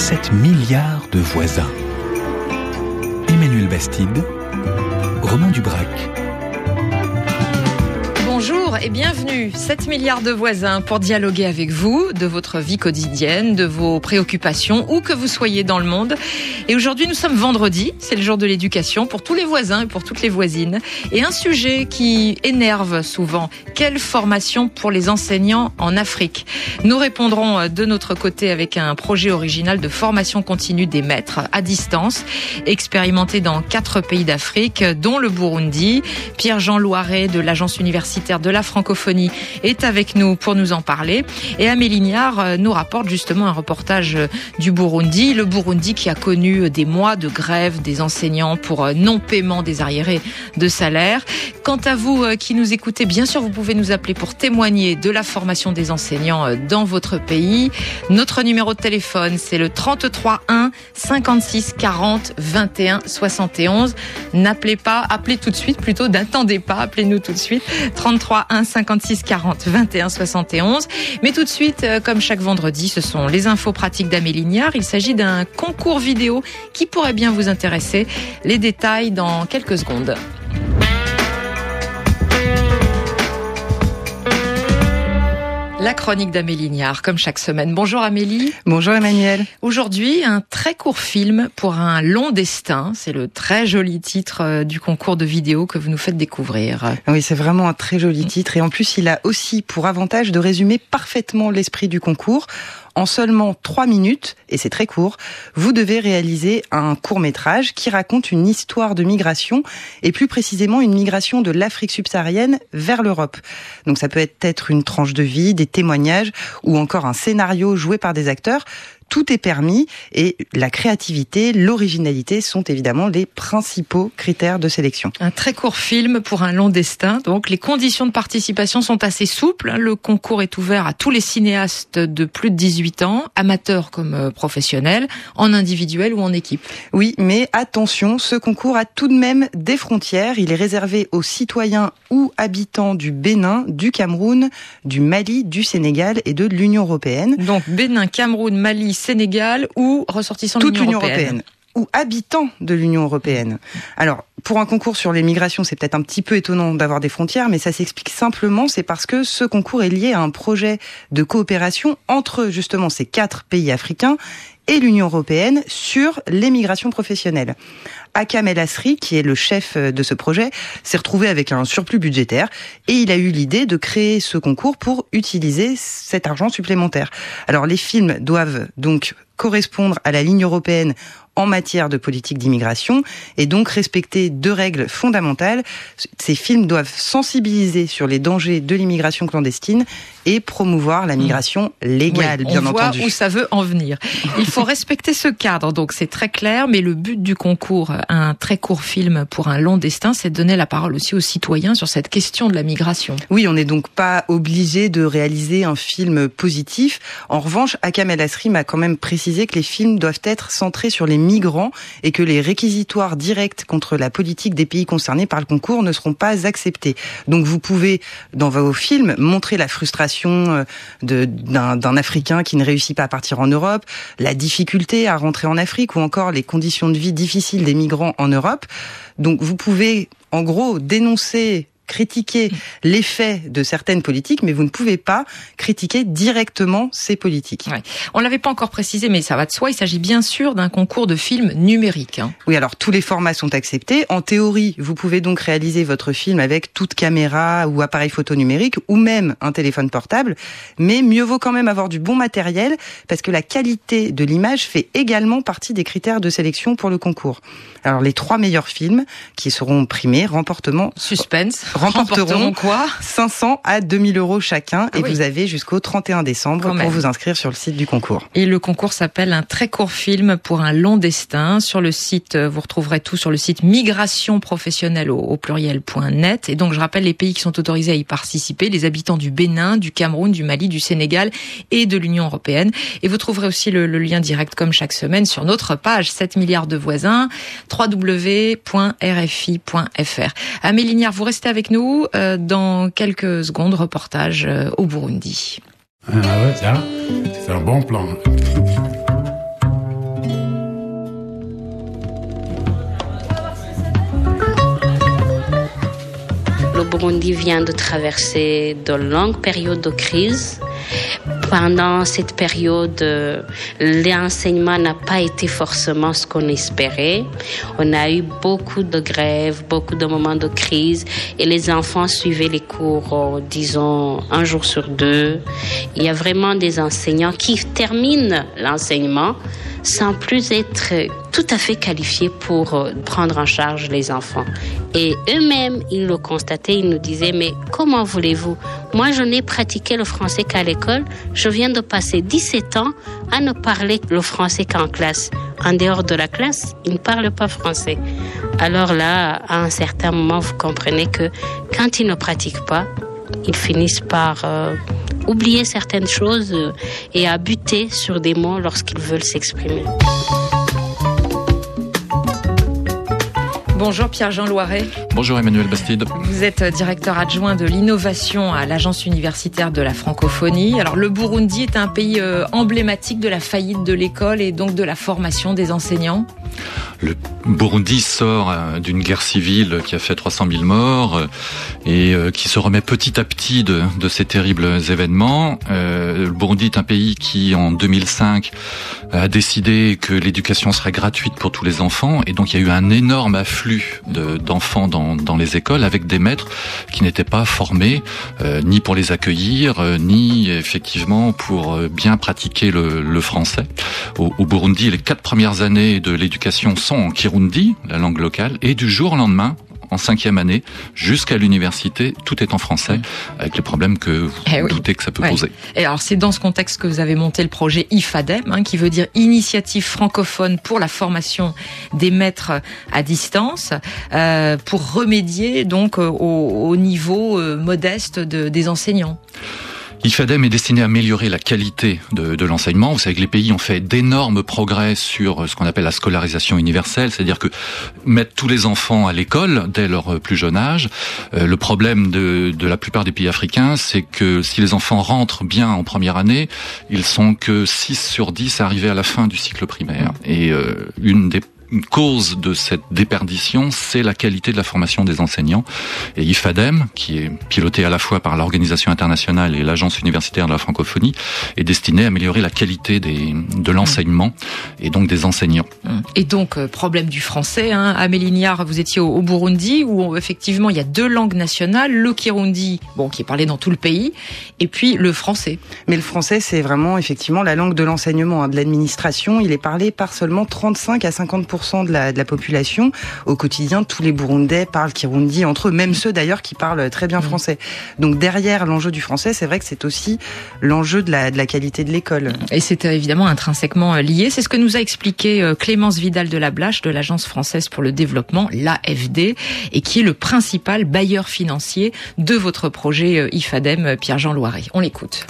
7 milliards de voisins. Emmanuel Bastide, Romain Dubrac. Bonjour et bienvenue, 7 milliards de voisins pour dialoguer avec vous de votre vie quotidienne, de vos préoccupations, où que vous soyez dans le monde. Et aujourd'hui, nous sommes vendredi, c'est le jour de l'éducation pour tous les voisins et pour toutes les voisines. Et un sujet qui énerve souvent, quelle formation pour les enseignants en Afrique ? Nous répondrons de notre côté avec un projet original de formation continue des maîtres à distance, expérimenté dans 4 pays d'Afrique, dont le Burundi. Pierre-Jean Loiret de l'Agence universitaire de la francophonie est avec nous pour nous en parler. Et Amélie Niard nous rapporte justement un reportage du Burundi. Le Burundi qui a connu des mois de grève des enseignants pour non-paiement des arriérés de salaire. Quant à vous qui nous écoutez, bien sûr, vous pouvez nous appeler pour témoigner de la formation des enseignants dans votre pays. Notre numéro de téléphone, c'est le 33 1 56 40 21 71. N'appelez pas, appelez tout de suite, plutôt n'attendez pas, appelez-nous tout de suite. 33 1 56 40 21 71. Mais tout de suite, comme chaque vendredi, ce sont les infos pratiques d'Amélie Niard. Il s'agit d'un concours vidéo qui pourrait bien vous intéresser. Les détails dans quelques secondes. La chronique d'Amélie Niard, comme chaque semaine. Bonjour Amélie. Bonjour Emmanuel. Aujourd'hui, un très court film pour un long destin. C'est le très joli titre du concours de vidéo que vous nous faites découvrir. Oui, c'est vraiment un très joli titre. Et en plus, il a aussi pour avantage de résumer parfaitement l'esprit du concours. En seulement 3 minutes, et c'est très court, vous devez réaliser un court-métrage qui raconte une histoire de migration, et plus précisément une migration de l'Afrique subsaharienne vers l'Europe. Donc ça peut être une tranche de vie, des témoignages, ou encore un scénario joué par des acteurs. Tout est permis et la créativité, l'originalité sont évidemment les principaux critères de sélection. Un très court film pour un long destin. Donc les conditions de participation sont assez souples. Le concours est ouvert à tous les cinéastes de plus de 18 ans, amateurs comme professionnels, en individuel ou en équipe. Oui, mais attention, ce concours a tout de même des frontières. Il est réservé aux citoyens ou habitants du Bénin, du Cameroun, du Mali, du Sénégal et de l'Union européenne. Donc Bénin, Cameroun, Mali, Sénégal ou ressortissants de l'Union européenne. Ou habitants de l'Union européenne. Alors, pour un concours sur les migrations, c'est peut-être un petit peu étonnant d'avoir des frontières, mais ça s'explique simplement, c'est parce que ce concours est lié à un projet de coopération entre justement ces 4 pays africains et l'Union européenne sur les migrations professionnelles. Akam El Asri, qui est le chef de ce projet, s'est retrouvé avec un surplus budgétaire et il a eu l'idée de créer ce concours pour utiliser cet argent supplémentaire. Alors les films doivent donc correspondre à la ligne européenne en matière de politique d'immigration et donc respecter 2 règles fondamentales. Ces films doivent sensibiliser sur les dangers de l'immigration clandestine et promouvoir la migration légale, oui, bien entendu. On voit où ça veut en venir. Il faut respecter ce cadre, donc c'est très clair, mais le but du concours, un très court film pour un long destin, c'est de donner la parole aussi aux citoyens sur cette question de la migration. Oui, on n'est donc pas obligé de réaliser un film positif. En revanche, Akam El Asri m'a quand même précisé que les films doivent être centrés sur les migrants et que les réquisitoires directs contre la politique des pays concernés par le concours ne seront pas acceptés. Donc vous pouvez, dans vos films, montrer la frustration d'un Africain qui ne réussit pas à partir en Europe, la difficulté à rentrer en Afrique ou encore les conditions de vie difficiles des migrants en Europe. Donc vous pouvez, en gros, dénoncer, critiquer l'effet de certaines politiques, mais vous ne pouvez pas critiquer directement ces politiques. Ouais. On l'avait pas encore précisé, mais ça va de soi, il s'agit bien sûr d'un concours de films numériques. Oui, alors tous les formats sont acceptés. En théorie, vous pouvez donc réaliser votre film avec toute caméra ou appareil photo numérique, ou même un téléphone portable, mais mieux vaut quand même avoir du bon matériel, parce que la qualité de l'image fait également partie des critères de sélection pour le concours. Alors les 3 meilleurs films qui seront primés remporteront quoi 500 à 2000 euros chacun, et vous avez jusqu'au 31 décembre pour vous inscrire sur le site du concours. Et le concours s'appelle un très court film pour un long destin. Sur le site, vous retrouverez tout sur le site migrationprofessionnelle au pluriel.net. Et donc je rappelle les pays qui sont autorisés à y participer, les habitants du Bénin, du Cameroun, du Mali, du Sénégal et de l'Union européenne. Et vous trouverez aussi le lien direct comme chaque semaine sur notre page 7 milliards de voisins, www.rfi.fr. Amélie Niard, vous restez avec nous dans quelques secondes, reportage au Burundi. Ah ouais, ça, c'est un bon plan. Burundi vient de traverser de longues périodes de crise. Pendant cette période, l'enseignement n'a pas été forcément ce qu'on espérait. On a eu beaucoup de grèves, beaucoup de moments de crise et les enfants suivaient les cours, disons, un jour sur deux. Il y a vraiment des enseignants qui terminent l'enseignement sans plus être tout à fait qualifiés pour prendre en charge les enfants. Et eux-mêmes, ils le constataient, ils nous disaient « Mais comment voulez-vous ? Moi, je n'ai pratiqué le français qu'à l'école. Je viens de passer 17 ans à ne parler le français qu'en classe. En dehors de la classe, ils ne parlent pas français. » Alors là, à un certain moment, vous comprenez que quand ils ne pratiquent pas, ils finissent par oublier certaines choses et à buter sur des mots lorsqu'ils veulent s'exprimer. Bonjour Pierre-Jean Loiret. Bonjour Emmanuel Bastide. Vous êtes directeur adjoint de l'innovation à l'Agence universitaire de la francophonie. Alors le Burundi est un pays emblématique de la faillite de l'école et donc de la formation des enseignants. Le Burundi sort d'une guerre civile qui a fait 300 000 morts et qui se remet petit à petit de ces terribles événements. Le Burundi est un pays qui, en 2005, a décidé que l'éducation serait gratuite pour tous les enfants et donc il y a eu un énorme afflux d'enfants dans les écoles avec des maîtres qui n'étaient pas formés ni pour les accueillir, ni effectivement pour bien pratiquer le français. Au Burundi, les 4 premières années de l'éducation sont en Kirundi, la langue locale, et du jour au lendemain, en 5e année, jusqu'à l'université, tout est en français, avec les problèmes que vous doutez que ça peut poser. Et alors, c'est dans ce contexte que vous avez monté le projet IFADEM, qui veut dire Initiative francophone pour la formation des maîtres à distance, pour remédier donc au niveau modeste des enseignants. IFADEM est destiné à améliorer la qualité de l'enseignement. Vous savez que les pays ont fait d'énormes progrès sur ce qu'on appelle la scolarisation universelle, c'est-à-dire que mettre tous les enfants à l'école dès leur plus jeune âge. Le problème de la plupart des pays africains, c'est que si les enfants rentrent bien en première année, ils sont que 6 sur 10 arrivés à la fin du cycle primaire. Et une cause de cette déperdition, c'est la qualité de la formation des enseignants. Et IFADEM, qui est piloté à la fois par l'Organisation internationale et l'Agence universitaire de la francophonie, est destiné à améliorer la qualité de l'enseignement et donc des enseignants. Et donc, problème du français, Amélie Niard, vous étiez au Burundi, où effectivement il y a 2 langues nationales, le Kirundi, qui est parlé dans tout le pays, et puis le français. Mais le français, c'est vraiment effectivement la langue de l'enseignement, de l'administration. Il est parlé par seulement 35 à 50% de la population. Au quotidien, tous les Burundais parlent Kirundi entre eux, même ceux d'ailleurs qui parlent très bien français. Donc derrière l'enjeu du français, c'est vrai que c'est aussi l'enjeu de la qualité de l'école. Et c'est évidemment intrinsèquement lié. C'est ce que nous a expliqué Clémence Vidal de la Blache de l'Agence française pour le développement, l'AFD, et qui est le principal bailleur financier de votre projet IFADEM, Pierre-Jean Loiret. On l'écoute.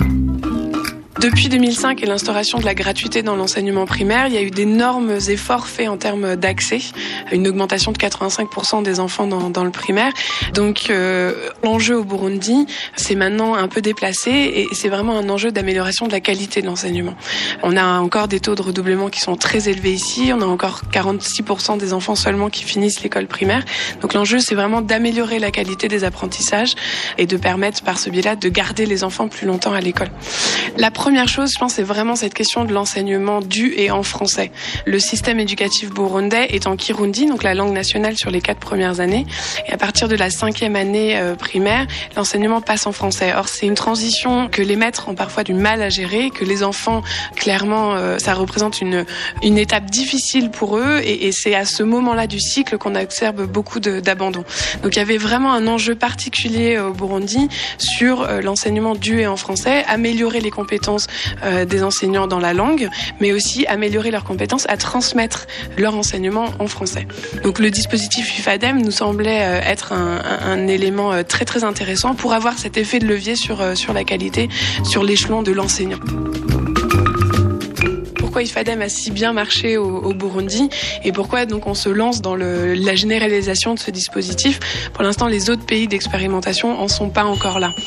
Depuis 2005 et l'instauration de la gratuité dans l'enseignement primaire, il y a eu d'énormes efforts faits en termes d'accès, une augmentation de 85% des enfants dans le primaire. Donc l'enjeu au Burundi, c'est maintenant un peu déplacé et c'est vraiment un enjeu d'amélioration de la qualité de l'enseignement. On a encore des taux de redoublement qui sont très élevés ici, on a encore 46% des enfants seulement qui finissent l'école primaire. Donc l'enjeu, c'est vraiment d'améliorer la qualité des apprentissages et de permettre par ce biais-là de garder les enfants plus longtemps à l'école. La première chose, je pense, c'est vraiment cette question de l'enseignement du et en français. Le système éducatif burundais est en Kirundi, donc la langue nationale sur les 4 premières années. Et à partir de la 5e année primaire, l'enseignement passe en français. Or, c'est une transition que les maîtres ont parfois du mal à gérer, que les enfants, clairement, ça représente une étape difficile pour eux. Et c'est à ce moment-là du cycle qu'on observe beaucoup d'abandon. Donc, il y avait vraiment un enjeu particulier au Burundi sur l'enseignement du et en français, améliorer les compétences des enseignants dans la langue, mais aussi améliorer leurs compétences à transmettre leur enseignement en français. Donc le dispositif IFADEM nous semblait être un élément très très intéressant pour avoir cet effet de levier sur la qualité, sur l'échelon de l'enseignant. pourquoi IFADEM a si bien marché au Burundi et pourquoi donc on se lance dans la généralisation de ce dispositif. Pour l'instant, les autres pays d'expérimentation en sont pas encore là.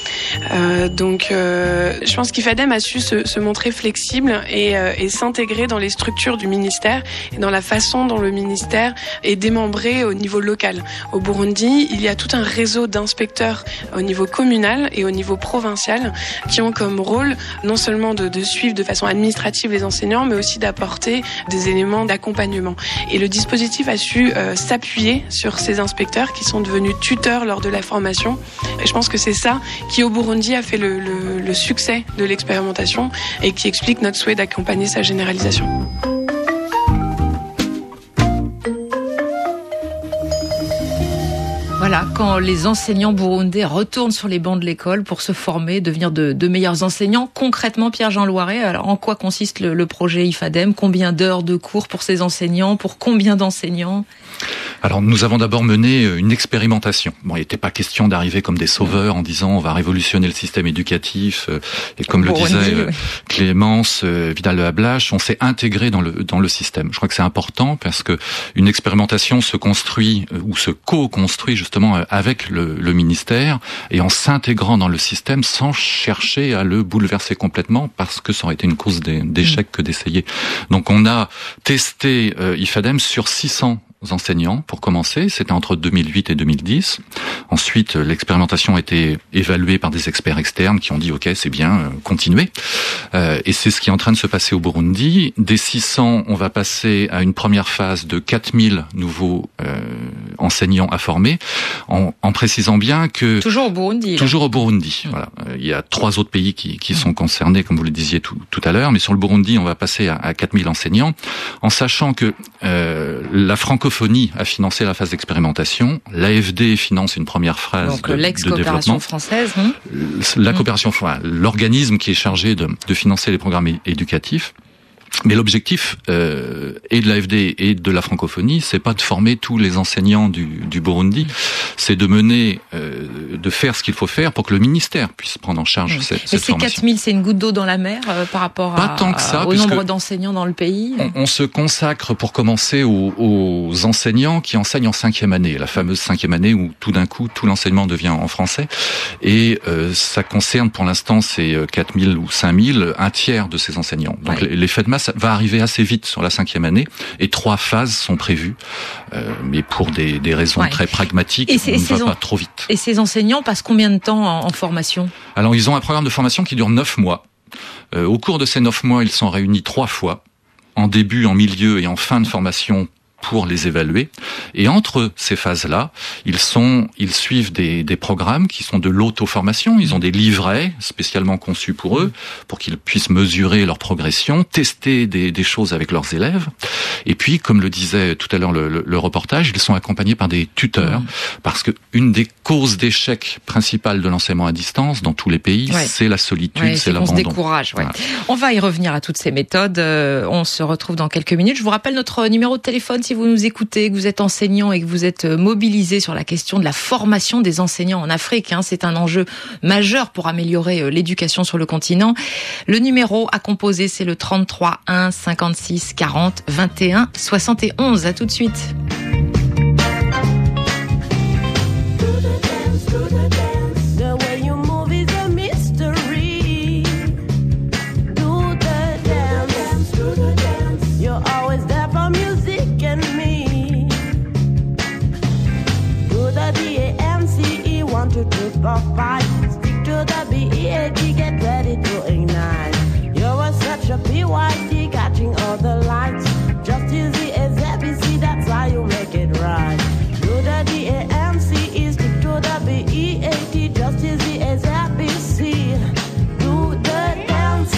Je pense qu'IFADEM a su se montrer flexible et s'intégrer dans les structures du ministère et dans la façon dont le ministère est démembré au niveau local. Au Burundi, il y a tout un réseau d'inspecteurs au niveau communal et au niveau provincial qui ont comme rôle non seulement de suivre de façon administrative les enseignants, mais aussi d'apporter des éléments d'accompagnement. Et le dispositif a su s'appuyer sur ces inspecteurs qui sont devenus tuteurs lors de la formation. Et je pense que c'est ça qui, au Burundi, a fait le succès de l'expérimentation et qui explique notre souhait d'accompagner sa généralisation. Voilà, quand les enseignants burundais retournent sur les bancs de l'école pour se former, devenir de meilleurs enseignants. Concrètement, Pierre-Jean Loiret, alors en quoi consiste le projet IFADEM ? Combien d'heures de cours pour ces enseignants ? Pour combien d'enseignants ? Alors nous avons d'abord mené une expérimentation. Bon, il n'était pas question d'arriver comme des sauveurs en disant on va révolutionner le système éducatif. Et comme le disait Clémence Vidal-Hablache, on s'est intégré dans le système. Je crois que c'est important parce que une expérimentation se construit ou se co-construit justement avec le ministère et en s'intégrant dans le système sans chercher à le bouleverser complètement parce que ça aurait été une cause d'échec que d'essayer. Donc on a testé IFADEM sur 600 enseignants pour commencer, c'était entre 2008 et 2010. Ensuite, l'expérimentation a été évaluée par des experts externes qui ont dit ok, c'est bien, continuez. Et c'est ce qui est en train de se passer au Burundi. Des 600, on va passer à une première phase de 4000 nouveaux enseignants à former, en précisant bien que toujours au Burundi. Toujours au Burundi. Voilà. Il y a 3 autres pays qui sont concernés, comme vous le disiez tout à l'heure, mais sur le Burundi, on va passer à 4000 enseignants, en sachant que la francophonie a financé la phase d'expérimentation, l'AFD finance une première phase de développement. Française. La coopération, l'organisme qui est chargé de financer les programmes éducatifs. Mais l'objectif et de l'AFD et de la francophonie, c'est pas de former tous les enseignants du Burundi, c'est de mener, de faire ce qu'il faut faire pour que le ministère puisse prendre en charge cette formation. Mais ces 4000, c'est une goutte d'eau dans la mer par rapport au nombre d'enseignants dans le pays. On se consacre pour commencer aux enseignants qui enseignent en 5e année, la fameuse 5e année où tout d'un coup tout l'enseignement devient en français. Et ça concerne pour l'instant ces 4000 ou 5000, un tiers de ces enseignants. Donc l'effet de masse va arriver assez vite sur la 5e année et 3 phases sont prévues, mais pour des raisons très pragmatiques, on ne va pas trop vite. Et ces enseignants passent combien de temps en formation ? Alors ils ont un programme de formation qui dure 9 mois. Au cours de ces 9 mois, ils sont réunis 3 fois, en début, en milieu et en fin de formation, pour les évaluer. Et entre ces phases-là, ils suivent des programmes qui sont de l'auto-formation. Ils ont des livrets spécialement conçus pour eux, pour qu'ils puissent mesurer leur progression, tester des choses avec leurs élèves. Et puis, comme le disait tout à l'heure le reportage, ils sont accompagnés par des tuteurs, parce que une des causes d'échec principales de l'enseignement à distance dans tous les pays, c'est la solitude, c'est l'abandon. On se décourage. Voilà. On va y revenir à toutes ces méthodes. On se retrouve dans quelques minutes. Je vous rappelle notre numéro de téléphone si vous nous écoutez, que vous êtes enseignant et que vous êtes mobilisé sur la question de la formation des enseignants en Afrique. C'est un enjeu majeur pour améliorer l'éducation sur le continent. Le numéro à composer, c'est le 33 1 56 40 21 71. À tout de suite. Stick to the BEAT, get ready to ignite. You're such a PYT, catching all the lights. Just easy as ABC, that's why you make it right. Do the DAMCE, stick to the BEAT, just easy as ABC. Do the dance.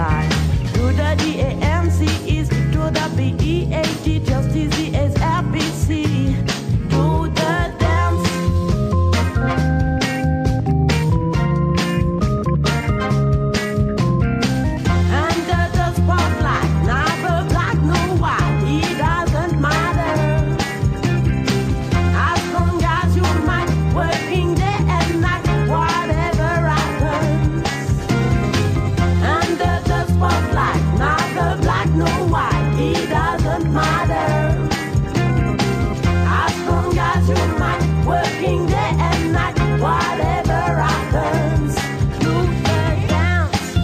lie. Do the D-A-N-C-E, stick to the B-E-A-T, just easy as ABC. Do the dance. Under the spotlight, neither black nor white, it doesn't matter. As long as you might, working day and night, whatever happens. Under the spotlight, neither black nor white, it doesn't matter. As long as you might, working day and night, whatever happens. Do the dance.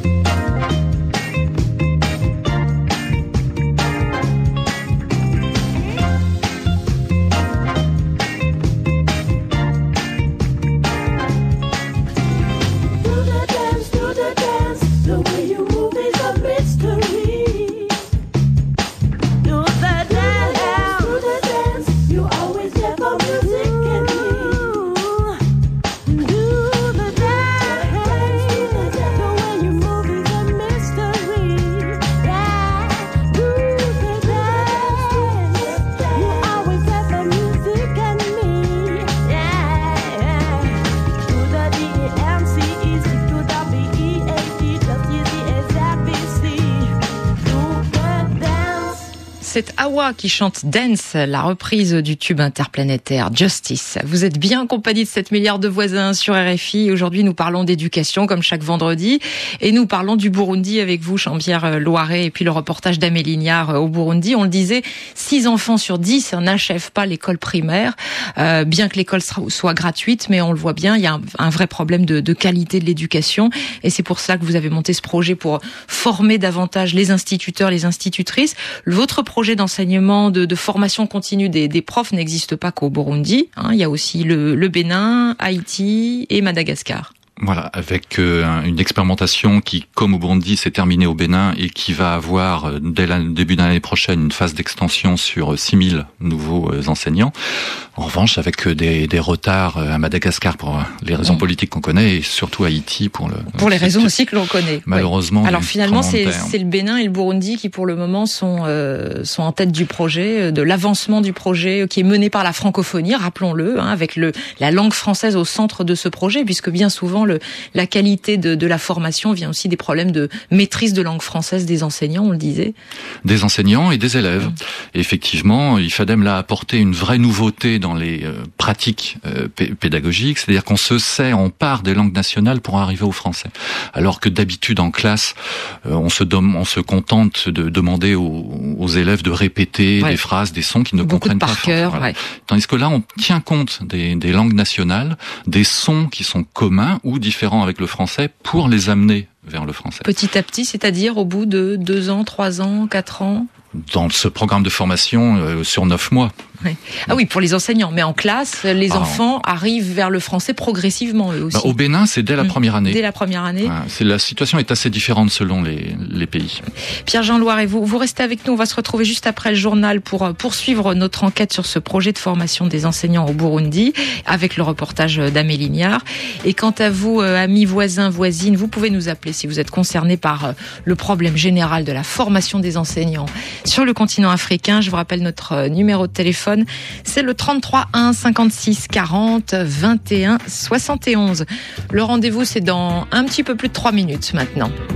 Do the dance, the way you move is a mystery. Do the dance, you always have a music in me. Do the dance, the way you move is a mystery. Yeah, do the dance, you always have a music in me. Yeah, do the D-A-N-C-E, stick to the B-E-A-T, just easy as ABC. Do the dance. C'est Awa qui chante Dance, la reprise du tube interplanétaire Justice. Vous êtes bien en compagnie de 7 milliards de voisins sur RFI. Aujourd'hui, nous parlons d'éducation comme chaque vendredi et nous parlons du Burundi avec vous, Jean-Pierre Loiret, et puis le reportage d'Amélie Lignard au Burundi. On le disait, 6 enfants sur 10 n'achèvent pas l'école primaire, bien que l'école soit gratuite, mais on le voit bien, il y a un vrai problème de qualité de l'éducation et c'est pour ça que vous avez monté ce projet pour former davantage les instituteurs, les institutrices. Votre projet d'enseignement, de formation continue des profs n'existe pas qu'au Burundi. Il y a aussi le Bénin, Haïti et Madagascar. Voilà, avec une expérimentation qui, comme au Burundi, s'est terminée au Bénin et qui va avoir, dès le début de l'année prochaine, une phase d'extension sur 6000 nouveaux enseignants. En revanche, avec des retards à Madagascar pour les raisons politiques qu'on connaît et surtout à Haïti pour les raisons aussi que l'on connaît. Malheureusement. Oui. Alors finalement, c'est le Bénin et le Burundi qui, pour le moment, sont en tête du projet, de l'avancement du projet qui est mené par la francophonie, rappelons-le, avec la langue française au centre de ce projet, puisque bien souvent la qualité de la formation vient aussi des problèmes de maîtrise de langue française des enseignants, on le disait. Des enseignants et des élèves. Et effectivement, l'IFADEM l'a apporté une vraie nouveauté dans les pratiques pédagogiques, c'est-à-dire on part des langues nationales pour arriver au français. Alors que d'habitude en classe, on se contente de demander aux élèves de répéter des phrases, des sons qu'ils ne comprennent pas. Par cœur, voilà. Tandis que là, on tient compte des langues nationales, des sons qui sont communs ou différents avec le français pour les amener vers le français. Petit à petit, c'est-à-dire au bout de 2 ans, 3 ans, 4 ans? Dans ce programme de formation sur 9 mois. Oui. Ah oui, pour les enseignants. Mais en classe, les enfants arrivent vers le français progressivement, eux aussi. Au Bénin, c'est dès la première année. Dès la première année. La situation est assez différente selon les pays. Pierre-Jean Loiret, vous restez avec nous. On va se retrouver juste après le journal pour poursuivre notre enquête sur ce projet de formation des enseignants au Burundi, avec le reportage d'Amélie Lignard. Et quant à vous, amis, voisins, voisines, vous pouvez nous appeler si vous êtes concernés par le problème général de la formation des enseignants sur le continent africain. Je vous rappelle notre numéro de téléphone. C'est le 33 1 56 40 21 71. Le rendez-vous, c'est dans un petit peu plus de 3 minutes maintenant.